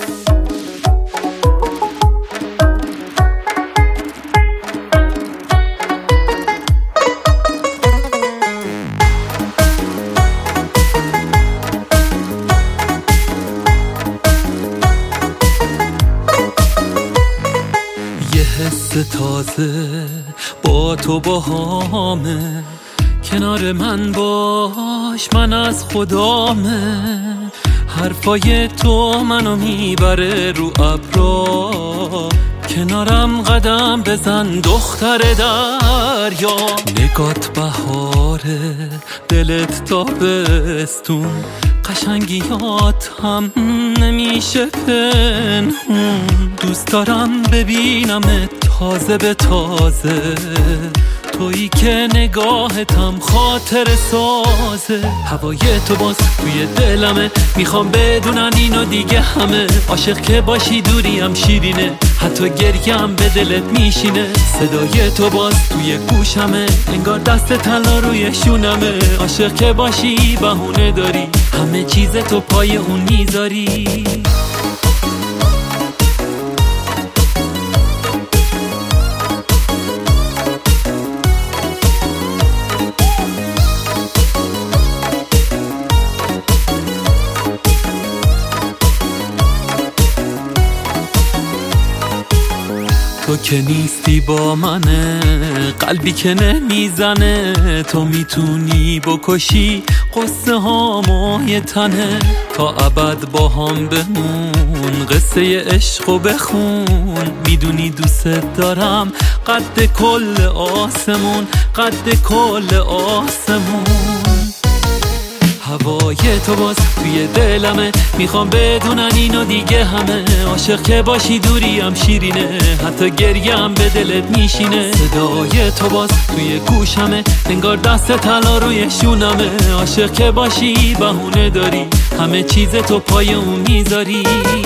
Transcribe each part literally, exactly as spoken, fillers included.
حس تازه با تو باهامه، کنار من باش من از خدامه. حرفای تو منو میبره رو ابرا، کنارم قدم بزن دختر دریا. نگات بهاره دلت تابستون، قشنگیات هم نمیشه پنهون. دوست دارم ببینم تازه به تازه، تویی که نگاهتم خاطر سازه. هوای تو باز توی دلمه، میخوام بدونن اینو دیگه همه. عاشق که باشی دوریم شیرینه، حتی گریم به دلت میشینه. صدای تو باز توی گوشمه، انگار دست طلا روی شونمه. عاشق که باشی بهونه داری، همه چیز تو پای اون میذاری. تو که نیستی با منه، قلبی که نمیزنه. تو میتونی بکشی قصه هامو یه تنه، تا ابد با هم بمون قصه عشقو بخون. میدونی دوست دارم قد کل آسمون، قد کل آسمون. هوای تو باز توی دلمه، میخوام بدونن اینو دیگه همه. عاشق که باشی دوریم شیرینه، حتی گریم به دلت میشینه. صدای تو باز توی گوشمه، انگار دست طلا روی شونمه. عاشق که باشی بهونه داری، همه چیز تو پای اون میذاری.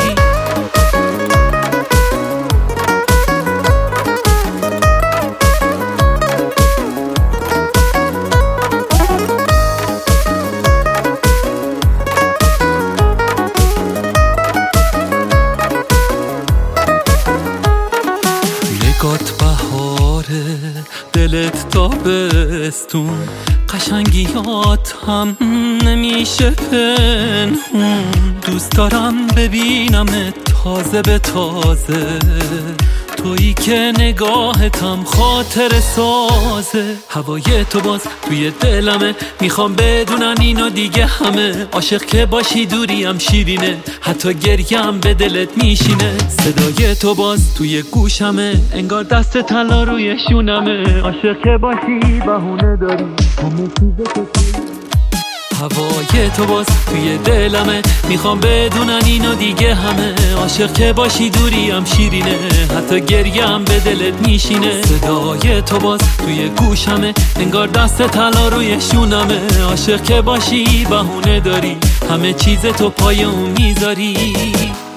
نگات بهاره دلت تابستون، قشنگیات هم نمیشه پنهون. دوست دارم ببینم تازه به تازه، تویی که نگاهتم خاطر سازه. هوای تو باز توی دلمه، میخوام بدونن اینو دیگه همه. عاشق که باشی دوریم شیرینه، حتی گریم به دلت میشینه. صدای تو باز توی گوشمه، انگار دست طلا روی شونمه. عاشق که باشی بهونه داری، همه چیز تو. هوای تو باز توی دلمه، میخوام بدونن اینو دیگه همه. عاشق که باشی دوریم شیرینه، حتی گریم به دلت میشینه. صدای تو باز توی گوشمه، انگار دست طلا روی شونمه. عاشق که باشی بهونه داری، همه چیز تو پای اون میذاری.